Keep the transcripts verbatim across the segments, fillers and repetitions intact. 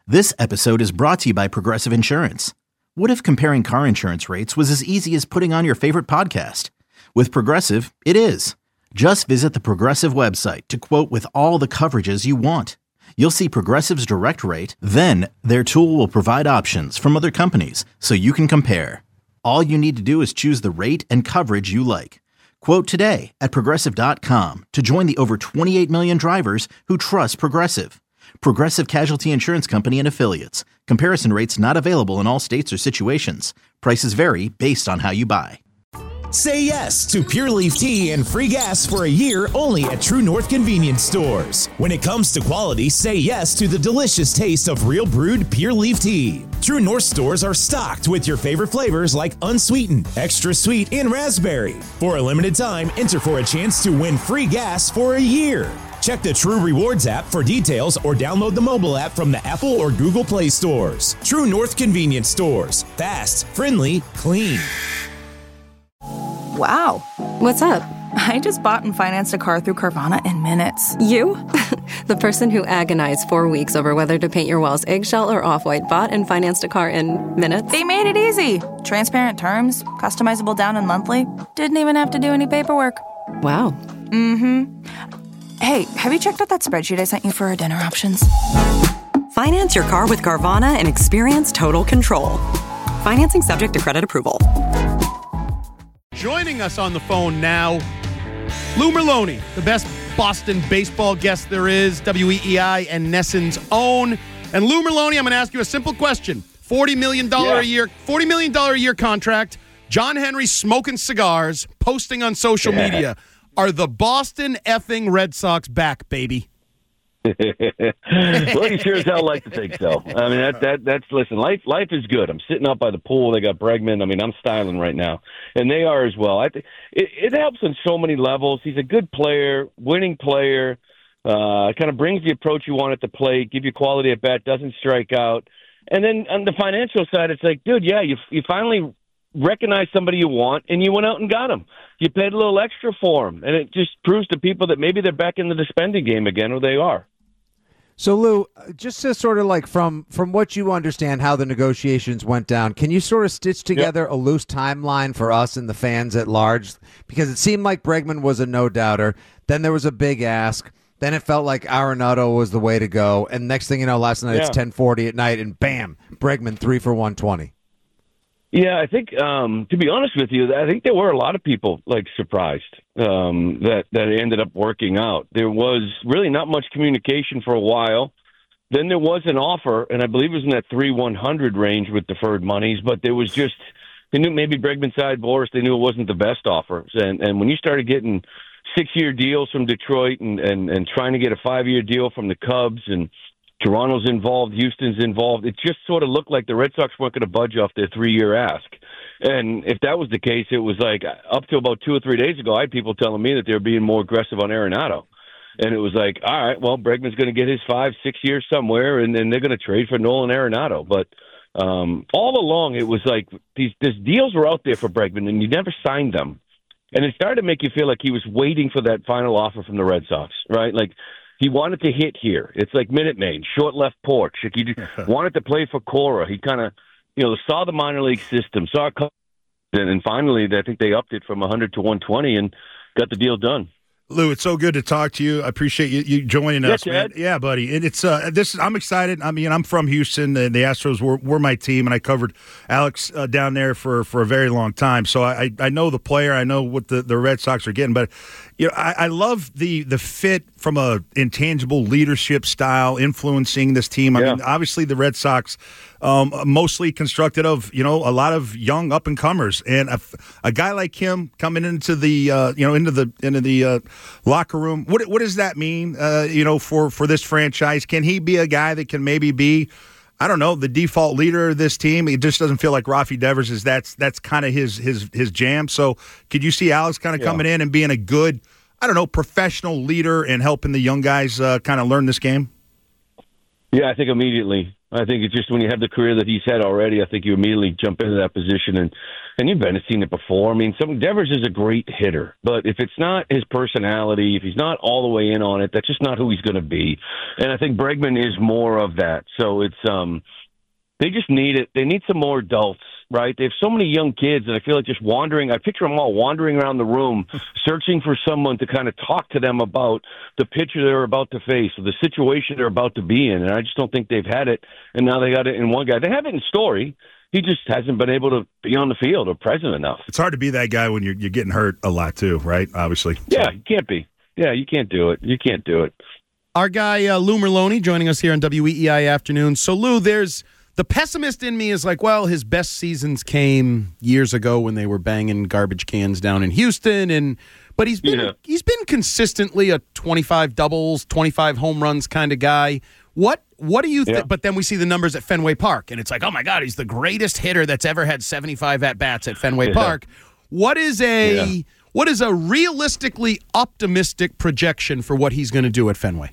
This episode is brought to you by Progressive Insurance. What if comparing car insurance rates was as easy as putting on your favorite podcast? With Progressive, it is. Just visit the Progressive website to quote with all the coverages you want. You'll see Progressive's direct rate, then their tool will provide options from other companies so you can compare. All you need to do is choose the rate and coverage you like. Quote today at progressive dot com to join the over twenty-eight million drivers who trust Progressive. Progressive Casualty Insurance Company and Affiliates. Comparison rates not available in all states or situations. Prices vary based on how you buy. Say yes to Pure Leaf Tea and free gas for a year only at True North Convenience Stores. When it comes to quality, say yes to the delicious taste of real brewed Pure Leaf Tea. True North stores are stocked with your favorite flavors like unsweetened, extra sweet, and raspberry. For a limited time, enter for a chance to win free gas for a year. Check the True Rewards app for details or download the mobile app from the Apple or Google Play stores. True North Convenience Stores. Fast, friendly, clean. Wow. What's up? I just bought and financed a car through Carvana in minutes. You? The person who agonized four weeks over whether to paint your walls eggshell or off-white bought and financed a car in minutes? They made it easy. Transparent terms, customizable down and monthly. Didn't even have to do any paperwork. Wow. Mm-hmm. Hey, have you checked out that spreadsheet I sent you for our dinner options? Finance your car with Carvana and experience total control. Financing subject to credit approval. Joining us on the phone now, Lou Merloni, the best Boston baseball guest there is, W E E I and Nesson's own. And Lou Merloni, I'm going to ask you a simple question. forty million dollars yeah. a year, forty million dollars a year contract, John Henry smoking cigars, posting on social yeah. media. Are the Boston effing Red Sox back, baby? Well, you sure as hell like to think so. I mean, that that that's listen. Life life is good. I'm sitting out by the pool. They got Bregman. I mean, I'm styling right now, and they are as well. I think it, it helps on so many levels. He's a good player, winning player. Uh, kind of brings the approach you want at the plate, give you quality at bat, doesn't strike out. And then on the financial side, it's like, dude, yeah, you you finally recognize somebody you want, and you went out and got him. You paid a little extra for him, and it just proves to people that maybe they're back into the spending game again, or they are. So, Lou, just to sort of like from from what you understand how the negotiations went down, can you sort of stitch together yep. a loose timeline for us and the fans at large? Because it seemed like Bregman was a no-doubter. Then there was a big ask. Then it felt like Arenado was the way to go. And next thing you know, last night yeah. it's ten forty at night, and bam, Bregman three for one twenty. Yeah, I think, um, to be honest with you, I think there were a lot of people, like, surprised um, that, that it ended up working out. There was really not much communication for a while. Then there was an offer, and I believe it was in that three one hundred range with deferred monies, but there was just, they knew maybe Bregman side, Boris, they knew it wasn't the best offer. And, and when you started getting six-year deals from Detroit and, and, and trying to get a five-year deal from the Cubs, and Toronto's involved, Houston's involved. It just sort of looked like the Red Sox weren't going to budge off their three-year ask. And if that was the case, it was like up to about two or three days ago, I had people telling me that they were being more aggressive on Arenado. And it was like, all right, well, Bregman's going to get his five, six years somewhere, and then they're going to trade for Nolan Arenado. But um, all along, it was like these, these deals were out there for Bregman, and you never signed them. And it started to make you feel like he was waiting for that final offer from the Red Sox, right? Like, he wanted to hit here. It's like Minute Maid, short left porch. Like he wanted to play for Cora. He kind of, you know, saw the minor league system, saw a couple, and, and finally, I think they upped it from one hundred to one twenty and got the deal done. Lou, it's so good to talk to you. I appreciate you, you joining yeah, us, Chad. man. Yeah, buddy. And it's uh, this. I'm excited. I mean, I'm from Houston, and the Astros were, were my team, and I covered Alex uh, down there for, for a very long time. So I I know the player. I know what the, the Red Sox are getting. But you know, I, I love the the fit from a intangible leadership style, influencing this team. I yeah. mean, obviously the Red Sox. Um, mostly constructed of, you know, a lot of young up and comers, and a, a guy like him coming into the, uh, you know, into the into the uh, locker room. What what does that mean, uh, you know, for, for this franchise? Can he be a guy that can maybe be, I don't know, the default leader of this team? It just doesn't feel like Rafi Devers is that's that's kind of his his his jam. So could you see Alex kind of yeah. coming in and being a good, I don't know, professional leader and helping the young guys uh, kind of learn this game? Yeah, I think immediately. I think it's just when you have the career that he's had already, I think you immediately jump into that position. And, and you've been seen it before. I mean, some Devers is a great hitter, but if it's not his personality, if he's not all the way in on it, that's just not who he's going to be. And I think Bregman is more of that. So it's um, they just need it. They need some more adults, right? They have so many young kids, and I feel like just wandering. I picture them all wandering around the room, searching for someone to kind of talk to them about the pitcher they're about to face or the situation they're about to be in. And I just don't think they've had it, and now they got it in one guy. They have it in Story. He just hasn't been able to be on the field or present enough. It's hard to be that guy when you're you're getting hurt a lot too, right? Obviously. Yeah, you can't be. Yeah, you can't do it. You can't do it. Our guy uh, Lou Merloni joining us here on W E E I Afternoon. So Lou, there's the pessimist in me is like, well, his best seasons came years ago when they were banging garbage cans down in Houston, and but he's been yeah. he's been consistently a twenty-five doubles, twenty-five home runs kind of guy. What what do you think? Yeah. But then we see the numbers at Fenway Park, and it's like, oh my God, he's the greatest hitter that's ever had seventy-five at bats at Fenway yeah. Park. What is a yeah. what is a realistically optimistic projection for what he's going to do at Fenway?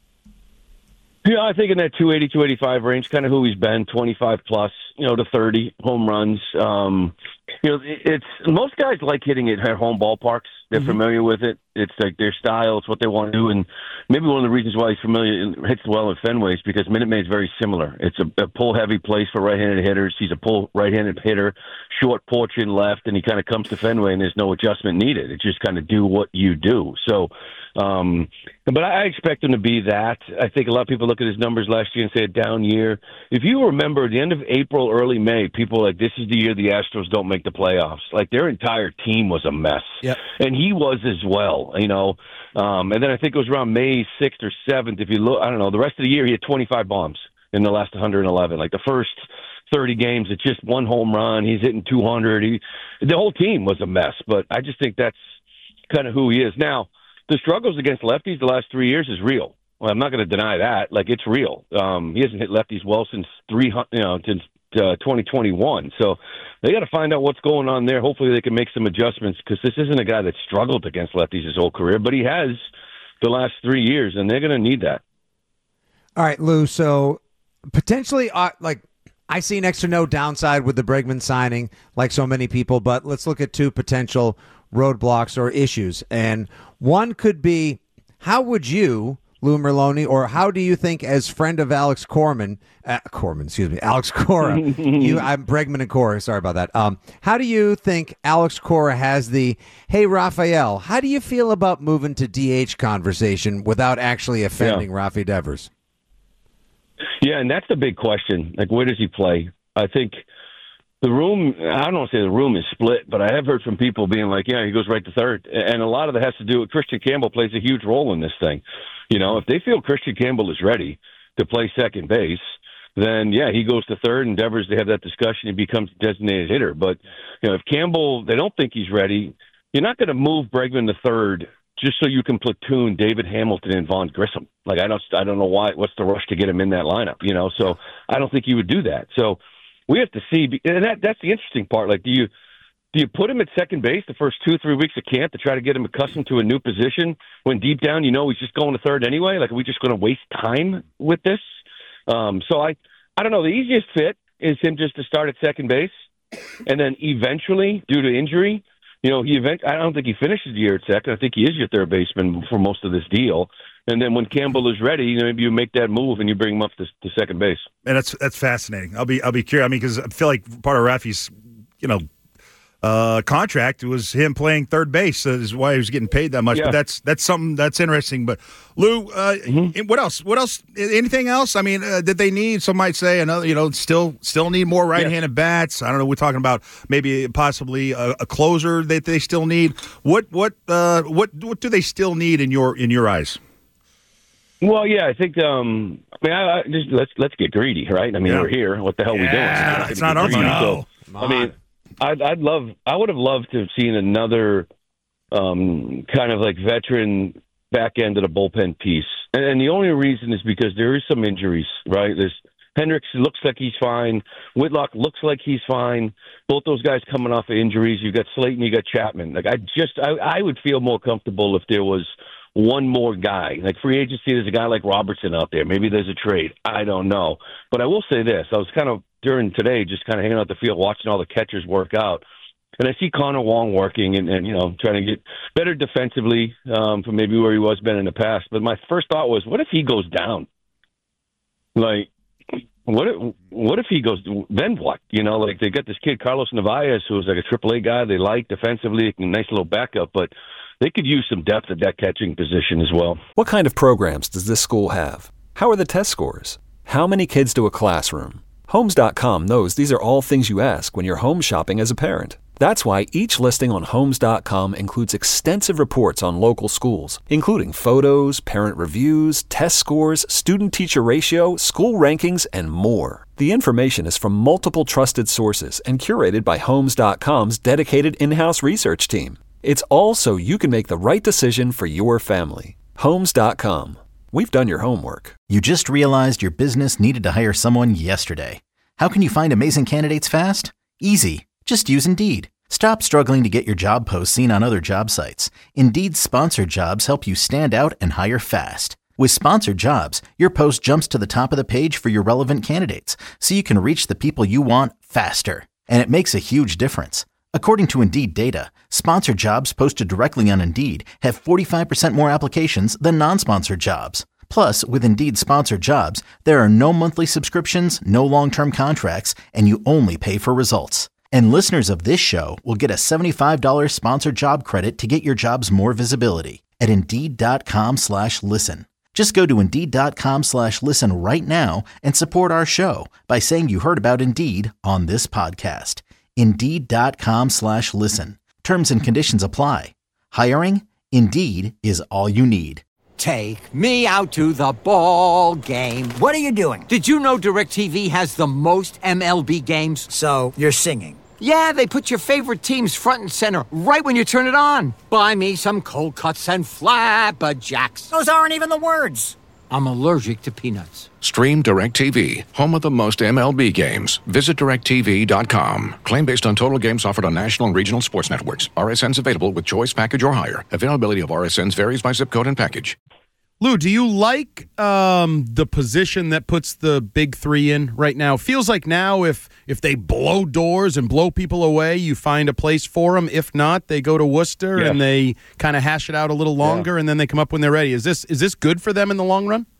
Yeah, I think in that two eighty, two eighty-five range, kind of who he's been, twenty-five plus, you know, to thirty home runs. Um, you know, it's most guys like hitting it at home ballparks. They're mm-hmm. familiar with it. It's like their style. It's what they want to do. And maybe one of the reasons why he's familiar, hits well at Fenway is because Minute Maid is very similar. It's a, a pull-heavy place for right-handed hitters. He's a pull right-handed hitter, short porch in left, and he kind of comes to Fenway, and there's no adjustment needed. It's just kind of do what you do. So, um, but I expect him to be that. I think a lot of people look at his numbers last year and say a down year. If you remember, at the end of April, early May, people were like, this is the year the Astros don't make the playoffs. Like, their entire team was a mess. Yep. And he was as well, you know. Um, and then I think it was around May sixth or seventh. If you look, I don't know, the rest of the year he had twenty-five bombs in the last one hundred eleven. Like the first thirty games, it's just one home run. He's hitting two hundred. He, the whole team was a mess. But I just think that's kind of who he is. Now, the struggles against lefties the last three years is real. Well, I'm not going to deny that. Like, it's real. Um, he hasn't hit lefties well since three, you know, since uh, twenty twenty-one. So they got to find out what's going on there. Hopefully they can make some adjustments, because this isn't a guy that struggled against lefties his whole career, but he has the last three years, and they're going to need that. All right, Lou. So potentially, uh, like, I see next to no downside with the Bregman signing, like so many people, but let's look at two potential roadblocks or issues. And one could be, how would you, Lou Merloni, or how do you think, as friend of Alex Corman, uh, Corman, excuse me, Alex Cora, you, I'm Bregman and Cora, sorry about that. Um, how do you think Alex Cora has the, hey, Raphael, how do you feel about moving to D H conversation without actually offending yeah. Rafi Devers? Yeah, and that's the big question. Like, where does he play? I think the room, I don't want to say the room is split, but I have heard from people being like, yeah, he goes right to third. And a lot of that has to do with Christian Campbell plays a huge role in this thing. You know, if they feel Christian Campbell is ready to play second base, then, yeah, he goes to third, and Devers, they have that discussion, he becomes a designated hitter. But, you know, if Campbell, they don't think he's ready, you're not going to move Bregman to third just so you can platoon David Hamilton and Vaughn Grissom. Like, I don't I don't know why, what's the rush to get him in that lineup, you know? So I don't think he would do that. So we have to see, and that that's the interesting part. Like, do you do you put him at second base the first two or three weeks of camp to try to get him accustomed to a new position when deep down you know he's just going to third anyway? Like, are we just going to waste time with this? Um, so I, I don't know. The easiest fit is him just to start at second base, and then eventually, due to injury, you know, he event. I don't think he finishes the year at second. I think he is your third baseman for most of this deal. And then when Campbell is ready, you know, maybe you make that move and you bring him up to, to second base. And that's that's fascinating. I'll be I'll be curious. I mean, because I feel like part of Rafi's, you know, uh, contract was him playing third base. So is why he was getting paid that much. Yeah. But that's that's something that's interesting. But Lou, uh, mm-hmm. what else? What else? Anything else? I mean, uh, did they need? Some might say another. You know, still still need more right-handed yeah. bats. I don't know. We're talking about maybe possibly a, a closer that they still need. What what uh, what what do they still need in your in your eyes? Well, yeah, I think. Um, I mean, I, I just, let's let's get greedy, right? I mean, yeah. we're here. What the hell are yeah, we doing? It's not, it's not our money. So, I mean, I'd, I'd love. I would have loved to have seen another um, kind of like veteran back end of the bullpen piece, and, and the only reason is because there is some injuries, right? There's Hendricks looks like he's fine. Whitlock looks like he's fine. Both those guys coming off of injuries. You got Slayton, you got Chapman. Like I just, I, I would feel more comfortable if there was one more guy. Like free agency, there's a guy like Robertson out there. Maybe there's a trade. I don't know. But I will say this. I was kind of, during today, just kind of hanging out the field, watching all the catchers work out. And I see Connor Wong working and, and you know, trying to get better defensively um, from maybe where he was been in the past. But my first thought was, what if he goes down? Like, what if, what if he goes, then what? You know, like they got this kid, Carlos Narvaez, who's like a triple A guy they like defensively, a nice little backup, but they could use some depth at that catching position as well. What kind of programs does this school have? How are the test scores? How many kids to a classroom? Homes dot com knows these are all things you ask when you're home shopping as a parent. That's why each listing on Homes dot com includes extensive reports on local schools, including photos, parent reviews, test scores, student-teacher ratio, school rankings, and more. The information is from multiple trusted sources and curated by Homes dot com's dedicated in-house research team. It's all so you can make the right decision for your family. Homes dot com. We've done your homework. You just realized your business needed to hire someone yesterday. How can you find amazing candidates fast? Easy. Just use Indeed. Stop struggling to get your job posts seen on other job sites. Indeed's sponsored jobs help you stand out and hire fast. With sponsored jobs, your post jumps to the top of the page for your relevant candidates, so you can reach the people you want faster. And it makes a huge difference. According to Indeed data, sponsored jobs posted directly on Indeed have forty-five percent more applications than non-sponsored jobs. Plus, with Indeed sponsored jobs, there are no monthly subscriptions, no long-term contracts, and you only pay for results. And listeners of this show will get a seventy-five dollars sponsored job credit to get your jobs more visibility at Indeed.com slash listen. Just go to Indeed.com slash listen right now and support our show by saying you heard about Indeed on this podcast. Indeed.com slash listen. Terms and conditions apply. Hiring? Indeed is all you need. Take me out to the ball game. What are you doing? Did you know DirecTV has the most M L B games? So, you're singing. Yeah, they put your favorite teams front and center right when you turn it on. Buy me some cold cuts and flapjacks. Those aren't even the words. I'm allergic to peanuts. Stream DirecTV, home of the most M L B games. Visit direct T V dot com. Claim based on total games offered on national and regional sports networks. R S Ns available with choice package or higher. Availability of R S Ns varies by zip code and package. Lou, do you like um, the position that puts the big three in right now? Feels like now if if they blow doors and blow people away, you find a place for them. If not, they go to Worcester yeah. and they kind of hash it out a little longer, yeah. and then they come up when they're ready. Is this is this good for them in the long run?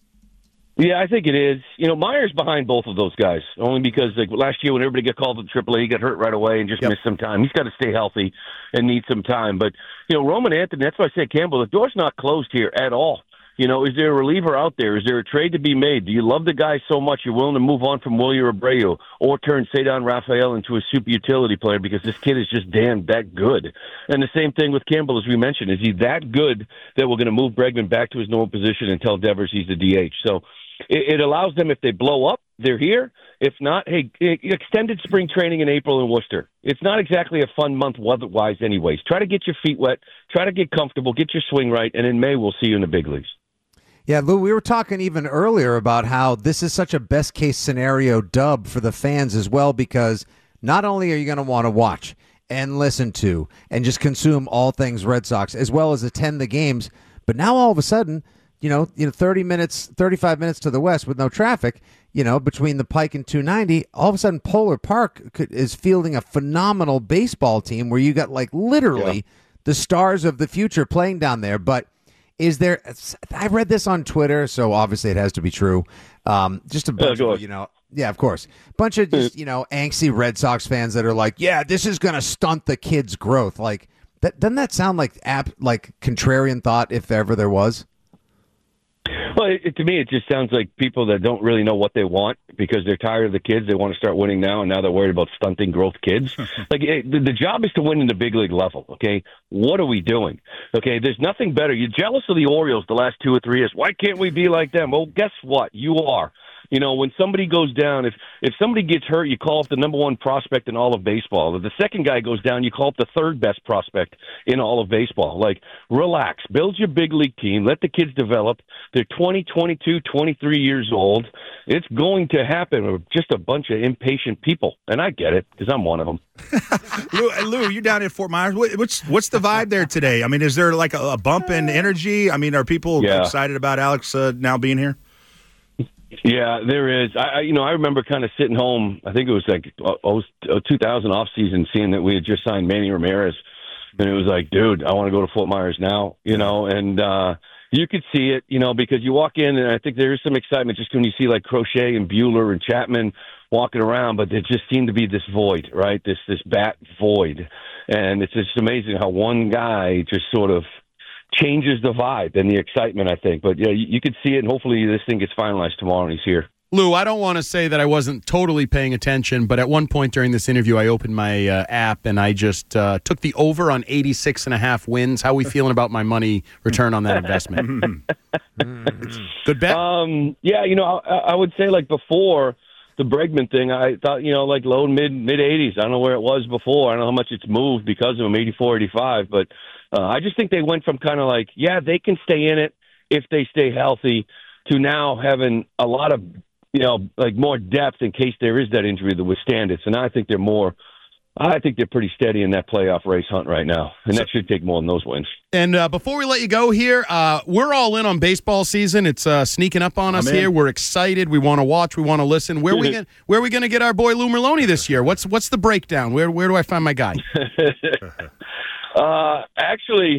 Yeah, I think it is. You know, Meyer's behind both of those guys, only because like last year when everybody got called to triple A, he got hurt right away and just yep. missed some time. He's got to stay healthy and need some time. But, you know, Roman Anthony, that's why I said, Campbell, the door's not closed here at all. You know, is there a reliever out there? Is there a trade to be made? Do you love the guy so much you're willing to move on from Wilyer Abreu or turn Cedar Rafael into a super utility player because this kid is just damn that good? And the same thing with Campbell, as we mentioned. Is he that good that we're going to move Bregman back to his normal position and tell Devers he's the D H? So it, it allows them, if they blow up, they're here. If not, hey, extended spring training in April in Worcester. It's not exactly a fun month weather-wise anyways. Try to get your feet wet. Try to get comfortable. Get your swing right. And in May, we'll see you in the big leagues. Yeah, Lou, we were talking even earlier about how this is such a best-case scenario dub for the fans as well, because not only are you going to want to watch and listen to and just consume all things Red Sox, as well as attend the games, but now all of a sudden, you know, you know, thirty minutes, thirty-five minutes to the west with no traffic, you know, between the Pike and two ninety, all of a sudden Polar Park could, is fielding a phenomenal baseball team where you got like literally yeah. the stars of the future playing down there, but is there, I read this on Twitter, so obviously it has to be true. Um, just a bunch uh, of, you know, yeah, of course. Bunch of just, you know, angsty Red Sox fans that are like, yeah, this is going to stunt the kid's growth. Like, that, doesn't that sound like ap- like contrarian thought, if ever there was? Well, it, to me, it just sounds like people that don't really know what they want because they're tired of the kids. They want to start winning now, and now they're worried about stunting growth kids. like it, the, the job is to win in the big league level, okay? What are we doing? Okay, there's nothing better. You're jealous of the Orioles the last two or three years. Why can't we be like them? Well, guess what? You are. You know, when somebody goes down, if if somebody gets hurt, you call up the number one prospect in all of baseball. If the second guy goes down, you call up the third best prospect in all of baseball. Like, relax. Build your big league team. Let the kids develop. They're twenty, twenty-two, twenty-three years old. It's going to happen. We're just a bunch of impatient people. And I get it, because I'm one of them. Lou, Lou, you're down at Fort Myers. What, what's what's the vibe there today? I mean, is there like a, a bump in energy? I mean, are people Yeah. excited about Alex uh, now being here? Yeah, there is. I, I you know, I remember kind of sitting home. I think it was like oh, two thousand off season, seeing that we had just signed Manny Ramirez, and it was like, dude, I want to go to Fort Myers now. You know, and uh, you could see it, you know, because you walk in, and I think there is some excitement just when you see like Crochet and Bueller and Chapman walking around, but there just seemed to be this void, right? This this bat void, and it's just amazing how one guy just sort of changes the vibe and the excitement, I think. But yeah, you, you could see it, and hopefully this thing gets finalized tomorrow and he's here. Lou, I don't want to say that I wasn't totally paying attention, but at one point during this interview, I opened my uh, app and I just uh, took the over on eighty-six and a half wins. How are we feeling about my money return on that investment? Good bet? Um, yeah, you know, I, I would say like before the Bregman thing, I thought, you know, like low, mid, mid-eighties. I don't know where it was before. I don't know how much it's moved because of him, eighty-four, eighty-five. But uh, I just think they went from kind of like, yeah, they can stay in it if they stay healthy, to now having a lot of, you know, like more depth in case there is that injury to withstand it. So now I think they're more, I think they're pretty steady in that playoff race hunt right now. And that should take more than those wins. And uh, before we let you go here, uh, we're all in on baseball season. It's uh, sneaking up on us I'm in. here. We're excited. We want to watch. We want to listen. Where are we going? Where are we going to get our boy Lou Merloni this year? What's what's the breakdown? Where where do I find my guy? uh, actually,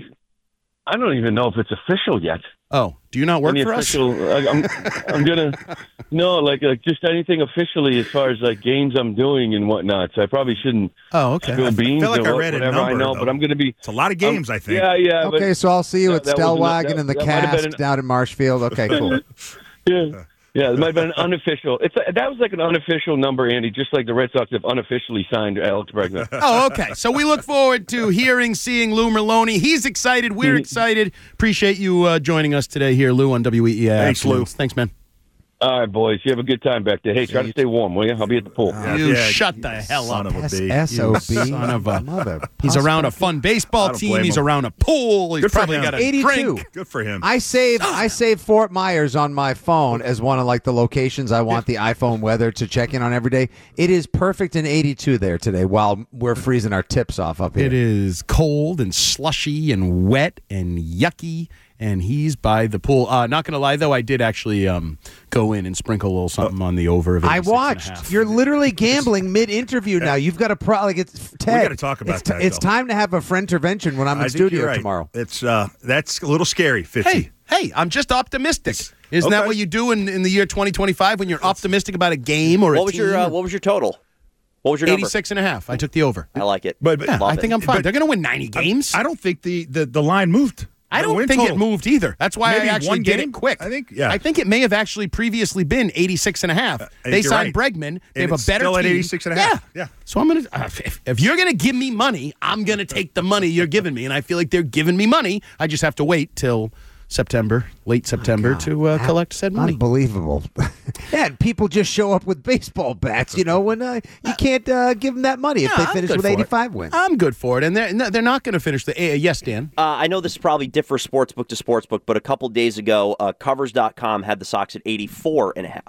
I don't even know if it's official yet. Oh, do you not work Any for official, us? I, I'm, I'm gonna no, like, like just anything officially as far as like games I'm doing and whatnot. So I probably shouldn't. Oh, okay. Spill beans I feel like or I read a whatever number, I know, though. but I'm going to be. It's a lot of games, I'm, I think. Yeah, yeah. Okay, but so I'll see you that- at that wasn't- Stellwagen that- and the that might have been Cask an- down in Marshfield. Okay, cool. Yeah. Yeah, it might have been an unofficial. It's a, that was like an unofficial number, Andy, just like the Red Sox have unofficially signed Alex Bregman. Oh, okay. So we look forward to hearing, seeing Lou Merloni. He's excited. We're excited. Appreciate you uh, joining us today here, Lou, on W E E I. Thanks, Lou. Thanks, man. All right, boys. You have a good time back there. Hey, try to stay warm, will you? I'll be at the pool. You Yeah, shut the hell son up. of a bee. S O B. Son of a Mother. He's around a fun baseball I don't team. blame He's him. around a pool. He's Good for probably him. got a eighty-two. drink. Good for him. I save I save Fort Myers on my phone as one of like the locations I want the iPhone weather to check in on every day. It is perfect in eighty-two there today while we're freezing our tips off up here. It is cold and slushy and wet and yucky, and he's by the pool. Uh, not going to lie, though, I did actually um, go in and sprinkle a little something on the over of it. I watched. You're literally gambling mid-interview now. You've got a pro. Like it's Ted. gotta talk about it's t- that, It's though. time to have a friend intervention when I'm in I think studio you're right. tomorrow. It's uh, that's a little scary, Fitzy. Hey, hey, I'm just optimistic. Isn't that Okay. what you do in, in the year twenty twenty-five when you're optimistic about a game or a What was team? your uh, What was your total? What was your number? eighty-six and a half. I took the over. I like it. But, but Yeah, Love I think it. I'm fine. But- They're going to win ninety games. I don't think the, the, the line moved. I The don't win think total. it moved either. That's why Maybe I actually one did game? it quick. I think- yeah. I think it may have actually previously been eighty-six and a half. think They you're signed right. Bregman. They And have a it's better still at team. eighty-six and a half. Yeah. Yeah. So I'm going to uh, if, if you're going to give me money, I'm going to take the money you're giving me, and I feel like they're giving me money. I just have to wait till September, late September to uh, collect said money. Unbelievable. Yeah, and people just show up with baseball bats, you know, when uh, you can't uh, give them that money if Yeah, they I'm finish good with for it. eighty-five wins. I'm good for it, and they're no, they're not going to finish the. Uh, yes, Dan. Uh, I know this probably differs sportsbook to sportsbook, but a couple days ago, uh, Covers dot com had the Sox at eighty-four and a half.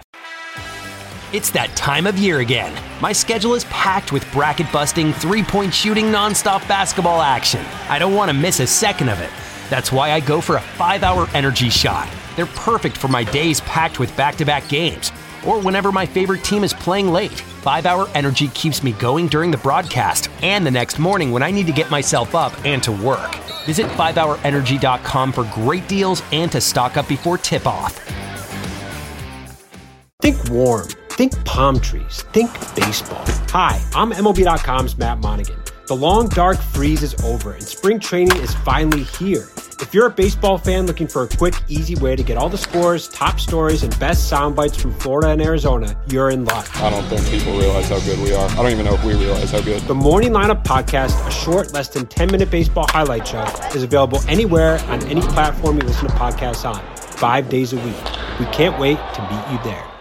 It's that time of year again. My schedule is packed with bracket-busting, three-point shooting, nonstop basketball action. I don't want to miss a second of it. That's why I go for a five-hour energy shot. They're perfect for my days packed with back-to-back games, or whenever my favorite team is playing late. five-hour energy keeps me going during the broadcast and the next morning when I need to get myself up and to work. Visit five hour energy dot com for great deals and to stock up before tip-off. Think warm. Think palm trees. Think baseball. Hi, I'm M L B dot com's Matt Monaghan. The long, dark freeze is over, and spring training is finally here. If you're a baseball fan looking for a quick, easy way to get all the scores, top stories, and best sound bites from Florida and Arizona, you're in luck. I don't think people realize how good we are. I don't even know if we realize how good. The Morning Lineup Podcast, a short, less than ten-minute baseball highlight show, is available anywhere on any platform you listen to podcasts on, five days a week. We can't wait to meet you there.